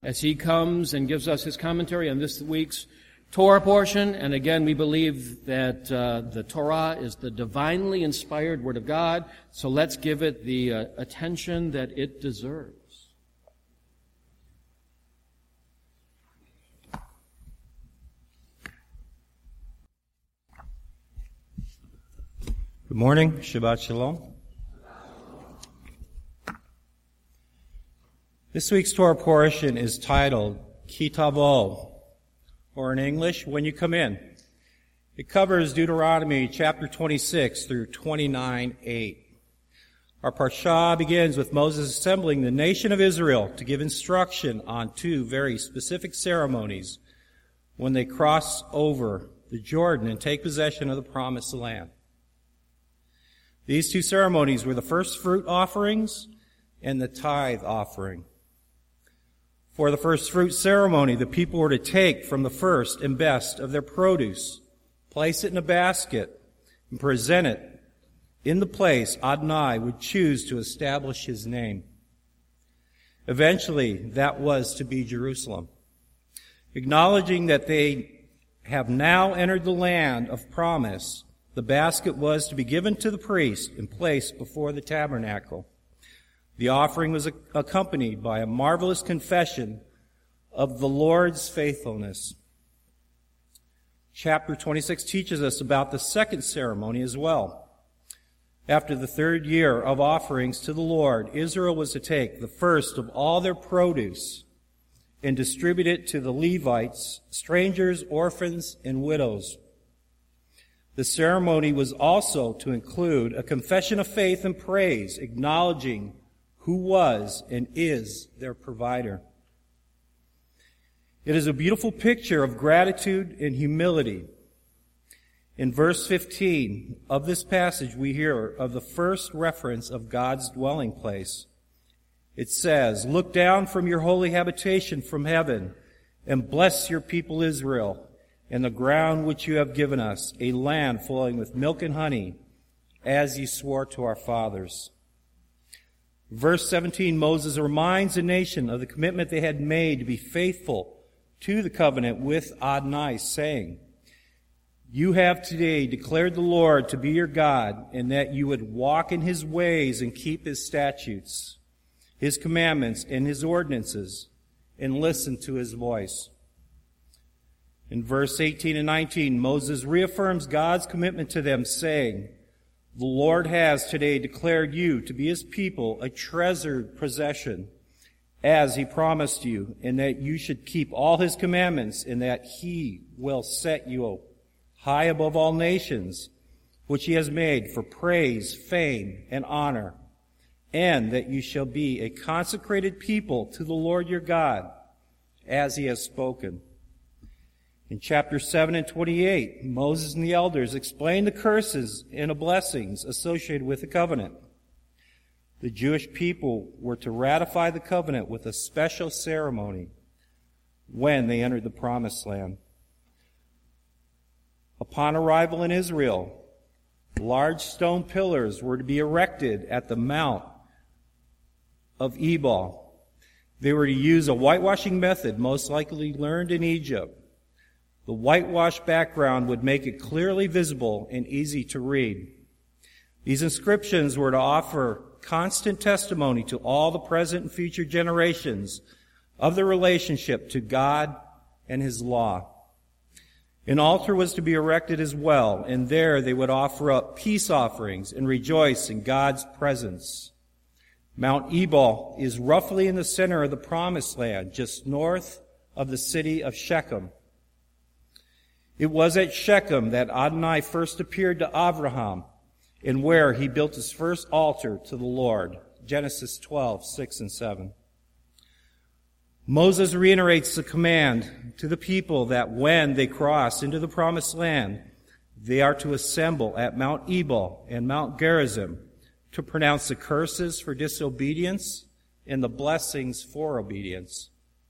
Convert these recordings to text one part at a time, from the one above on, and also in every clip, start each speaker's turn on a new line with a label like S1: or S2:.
S1: as he comes and gives us his commentary on this week's Torah portion. And again, we believe that the Torah is the divinely inspired Word of God, so let's give it the attention that it deserves.
S2: Good morning. Shabbat Shalom. This week's Torah portion is titled Ki Tavo, or in English, When You Come In. It covers Deuteronomy chapter 26 through 29:8. Our parsha begins with Moses assembling the nation of Israel to give instruction on two very specific ceremonies when they cross over the Jordan and take possession of the promised land. These two ceremonies were the first fruit offerings and the tithe offering. For the first fruit ceremony, the people were to take from the first and best of their produce, place it in a basket, and present it in the place Adonai would choose to establish his name. Eventually, that was to be Jerusalem. Acknowledging that they have now entered the land of promise, the basket was to be given to the priest and placed before the tabernacle. The offering was accompanied by a marvelous confession of the Lord's faithfulness. Chapter 26 teaches us about the second ceremony as well. After the third year of offerings to the Lord, Israel was to take the first of all their produce and distribute it to the Levites, strangers, orphans, and widows. The ceremony was also to include a confession of faith and praise, acknowledging who was and is their provider. It is a beautiful picture of gratitude and humility. In verse 15 of this passage, we hear of the first reference of God's dwelling place. It says, "Look down from your holy habitation from heaven and bless your people Israel and the ground which you have given us, a land flowing with milk and honey, as ye swore to our fathers." Verse 17, Moses reminds the nation of the commitment they had made to be faithful to the covenant with Adonai, saying, "You have today declared the Lord to be your God, and that you would walk in his ways and keep his statutes, his commandments, and his ordinances, and listen to his voice." In verse 18 and 19, Moses reaffirms God's commitment to them, saying, "The Lord has today declared you to be his people, a treasured possession, as he promised you, and that you should keep all his commandments, and that he will set you high above all nations, which he has made for praise, fame, and honor, and that you shall be a consecrated people to the Lord your God, as he has spoken." In chapter 7 and 28, Moses and the elders explain the curses and the blessings associated with the covenant. The Jewish people were to ratify the covenant with a special ceremony when they entered the promised land. Upon arrival in Israel, large stone pillars were to be erected at the Mount of Ebal. They were to use a whitewashing method most likely learned in Egypt. The whitewashed background would make it clearly visible and easy to read. These inscriptions were to offer constant testimony to all the present and future generations of the relationship to God and his law. An altar was to be erected as well, and there they would offer up peace offerings and rejoice in God's presence. Mount Ebal is roughly in the center of the promised land, just north of the city of Shechem. It was at Shechem that Adonai first appeared to Abraham, and where he built his first altar to the Lord. Genesis 12:6 and 7. Moses reiterates the command to the people that when they cross into the promised land, they are to assemble at Mount Ebal and Mount Gerizim to pronounce the curses for disobedience and the blessings for obedience.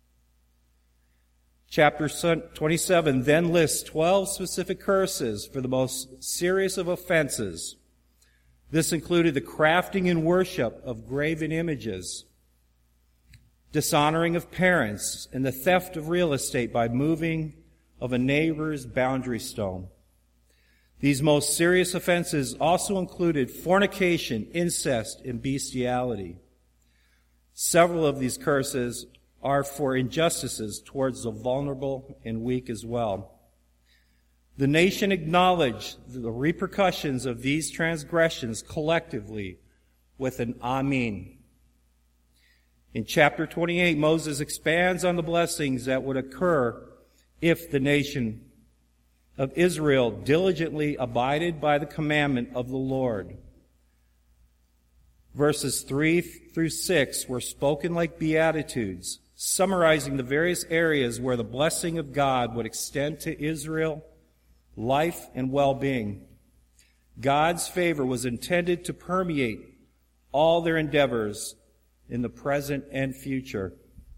S2: Chapter 27 then lists 12 specific curses for the most serious of offenses. This included the crafting and worship of graven images, dishonoring of parents, and the theft of real estate by moving of a neighbor's boundary stone. These most serious offenses also included fornication, incest, and bestiality. Several of these curses are for injustices towards the vulnerable and weak as well. The nation acknowledged the repercussions of these transgressions collectively with an Amen. In chapter 28, Moses expands on the blessings that would occur if the nation of Israel diligently abided by the commandment of the Lord. Verses 3 through 6 were spoken like beatitudes, summarizing the various areas where the blessing of God would extend to Israel, life and well-being. God's favor was intended to permeate all their endeavors in the present and future.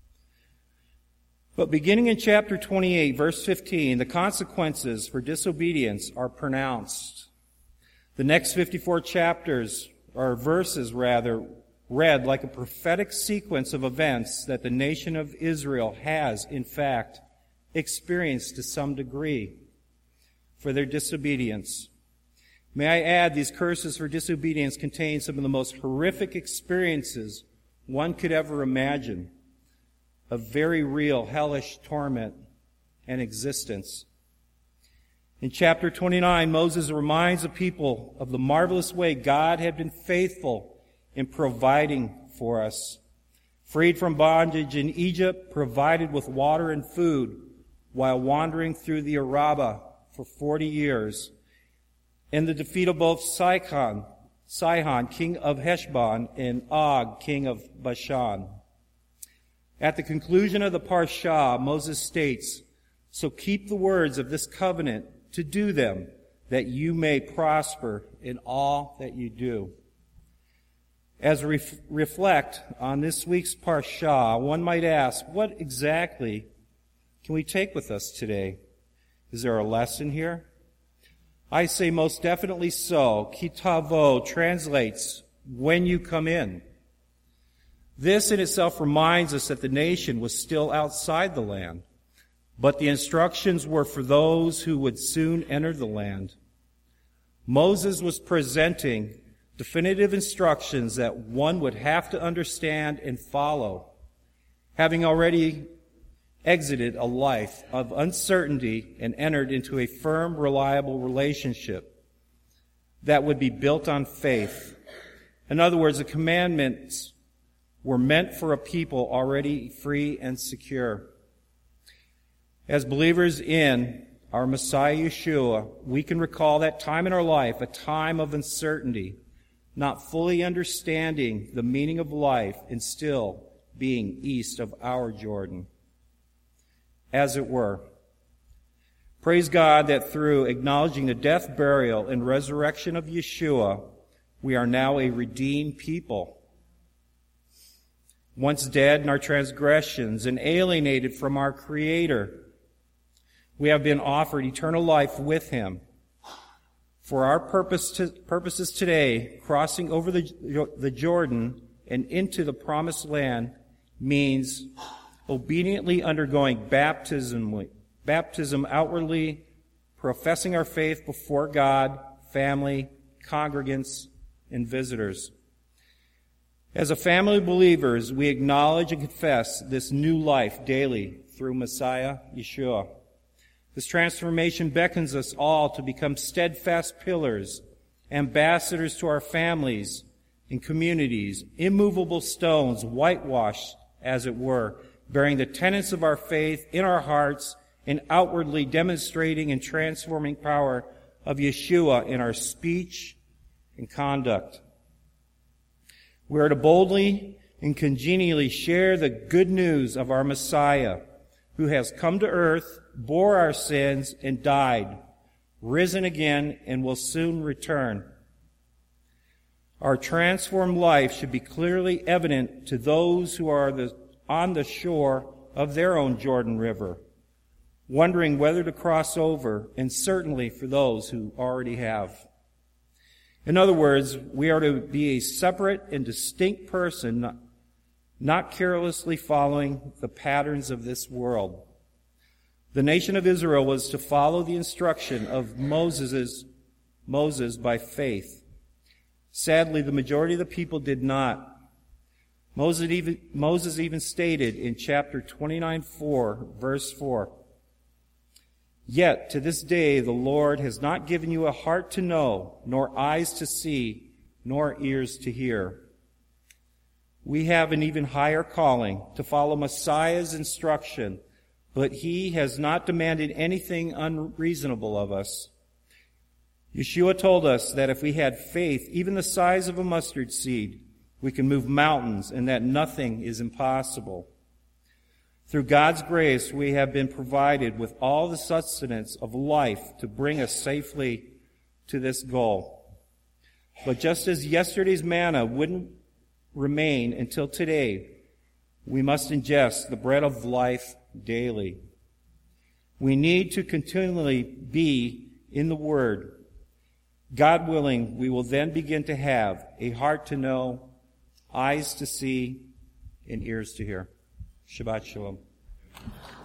S2: But beginning in chapter 28, verse 15, the consequences for disobedience are pronounced. The next 54 chapters, or verses rather, read like a prophetic sequence of events that the nation of Israel has, in fact, experienced to some degree for their disobedience. May I add, these curses for disobedience contain some of the most horrific experiences one could ever imagine of very real hellish torment and existence. In chapter 29, Moses reminds the people of the marvelous way God had been faithful in providing for us. Freed from bondage in Egypt, provided with water and food while wandering through the Arabah for 40 years. And the defeat of both Sihon, king of Heshbon, and Og, king of Bashan. At the conclusion of the Parsha, Moses states, "So keep the words of this covenant to do them, that you may prosper in all that you do." As we reflect on this week's Parsha, one might ask, what exactly can we take with us today? Is there a lesson here? I say most definitely so. Ki tavo translates, when you come in. This in itself reminds us that the nation was still outside the land, but the instructions were for those who would soon enter the land. Moses was presenting definitive instructions that one would have to understand and follow, having already exited a life of uncertainty and entered into a firm, reliable relationship that would be built on faith. In other words, the commandments were meant for a people already free and secure. As believers in our Messiah Yeshua, we can recall that time in our life, a time of uncertainty, not fully understanding the meaning of life and still being east of our Jordan, as it were. Praise God that through acknowledging the death, burial, and resurrection of Yeshua, we are now a redeemed people. Once dead in our transgressions and alienated from our Creator, we have been offered eternal life with Him. For our purposes today, crossing over the Jordan and into the promised land means obediently undergoing baptism outwardly, professing our faith before God, family, congregants, and visitors. As a family of believers, we acknowledge and confess this new life daily through Messiah Yeshua. This transformation beckons us all to become steadfast pillars, ambassadors to our families and communities, immovable stones, whitewashed, as it were, bearing the tenets of our faith in our hearts and outwardly demonstrating and transforming power of Yeshua in our speech and conduct. We are to boldly and congenially share the good news of our Messiah, who has come to earth, bore our sins, and died, risen again, and will soon return. Our transformed life should be clearly evident to those who are on the shore of their own Jordan River, wondering whether to cross over, and certainly for those who already have. In other words, we are to be a separate and distinct person, not carelessly following the patterns of this world. The nation of Israel was to follow the instruction of Moses by faith. Sadly, the majority of the people did not. Moses even stated in chapter 29:4, verse 4, "Yet to this day the Lord has not given you a heart to know, nor eyes to see, nor ears to hear." We have an even higher calling, to follow Messiah's instruction, but he has not demanded anything unreasonable of us. Yeshua told us that if we had faith, even the size of a mustard seed, we can move mountains, and that nothing is impossible. Through God's grace, we have been provided with all the sustenance of life to bring us safely to this goal. But just as yesterday's manna wouldn't remain until today, we must ingest the bread of life daily. We need to continually be in the Word. God willing, we will then begin to have a heart to know, eyes to see, and ears to hear. Shabbat Shalom.